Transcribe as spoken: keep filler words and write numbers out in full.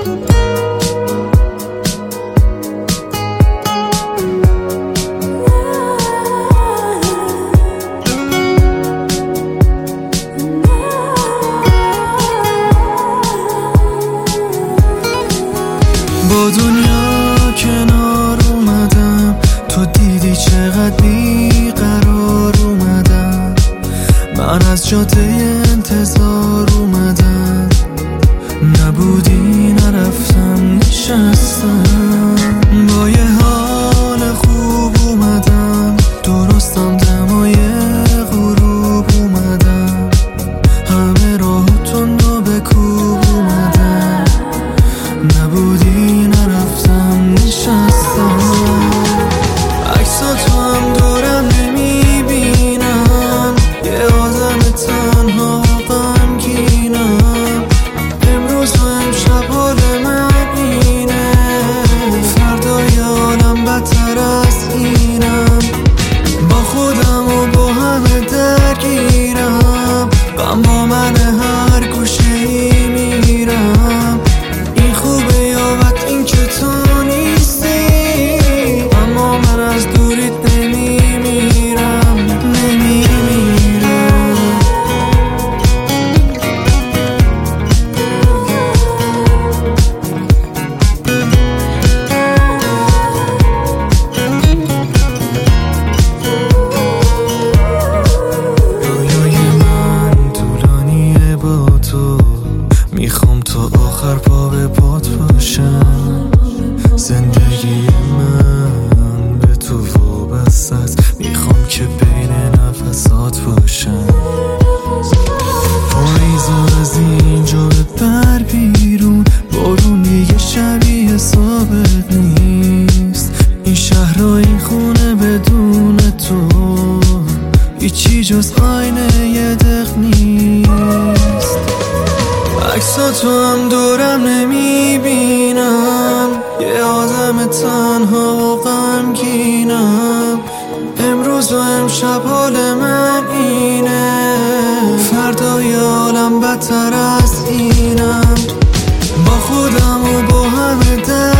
با دنیا کنار اومدم، تو دیدی چقدر بیقرار اومدم. من از جاده انتظار اومدم، نبودی نرفتم نشستم. با یه حال خوب اومدم، درستم دمای غروب اومدم. همه راه تند و به کوب اومدم، نبودی نرفتم نشستم. عکسا تو هم دورم نمیبینم، یه آدم تنها و غمگینم. امروز و امشب حال من اینه، فردای عالم بدتر از اینم. با خودم و با همه درگیرم، غم با من هر گوشه ای میرم. این خوبه یا بد این که تو نیستی، اما من از دوریت نمیمیرم نمیمیرم. رویای من طولانیه با تو، میخوام تا آخر پا به پات باشم. زندگی من به تو وابسته است، میخوام که بین نفسات باشم. پاییزا از اینجا ببر بیرون، بارون دیگه شبیه ثابت نیست. این شهر و این خونه بدون تو هیچی جز آینه یه دق نیست. عکسا تو هم دورم نمیبینم، یه آدم تنها و غمگینم. امروز و امشب حال من اینه، فردای عالم بدتر از اینم. با خودم و با همه در